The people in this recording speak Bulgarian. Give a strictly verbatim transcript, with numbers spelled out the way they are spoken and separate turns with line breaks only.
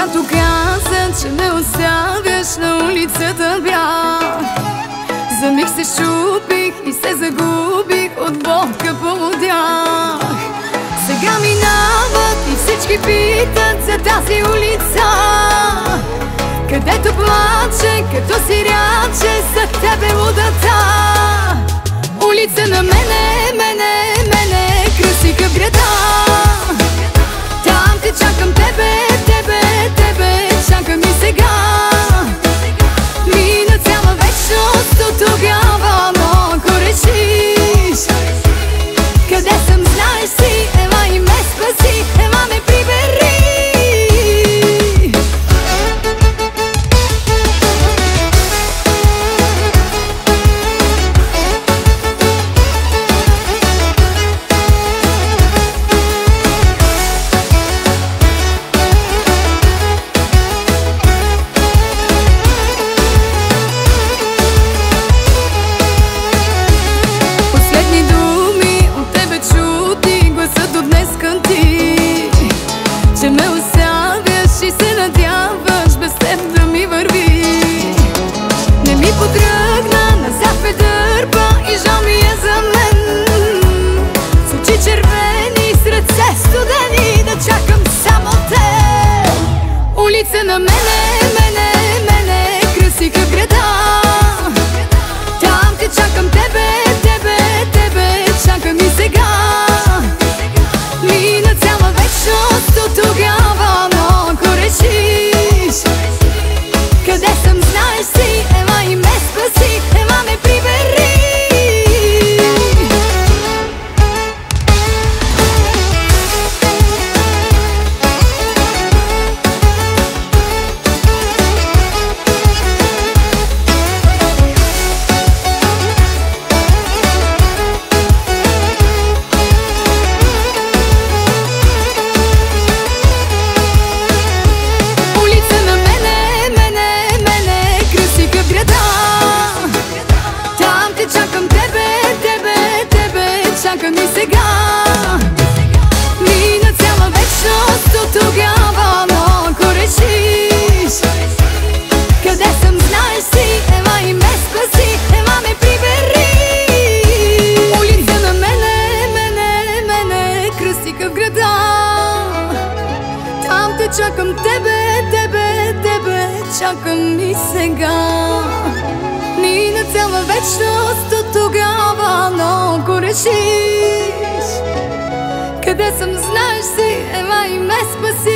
Когато каза, че ме оставяш, на улицата бях. За миг се щупих и се загубих, от болка полудях. Сега минават и всички питат за тази улица, където плаче, като сираче, за тебе лудата. Улица на мене, мене, мене, красика в града. Там те чакам тебе, тебе, тебе, чакам и сега. Мина цяла вечност от тогава, но ако решиш къде съм, знаеш си, ела и ме спаси, ела ме прибери. Че ме оставяш и се надяваш без теб да ми върви. Не ми потръгна, назад ме дърпа и жал ми е за мен. С очи червени, с ръце студени, да чакам само те. Улица на мене, мене, мене, красика в града. Там те чакам тебе, тебе, тебе, чакам и сега. Мина цяла вечност от тогава, но ако решиш къде съм, знаеш си, ела и ме спаси, ела ме прибери. Чакам и сега. Мина цяла вечност от тогава, но ако решиш къде съм, знаеш си, ела и ме спаси, ела ме прибери. Улица на мене, мене, мене, красика в града. Там те чакам тебе, тебе, тебе, чакам и сега. Мина цяла вечност от тогава, но ако решиш къде съм, знаеш си, ела и ме спаси.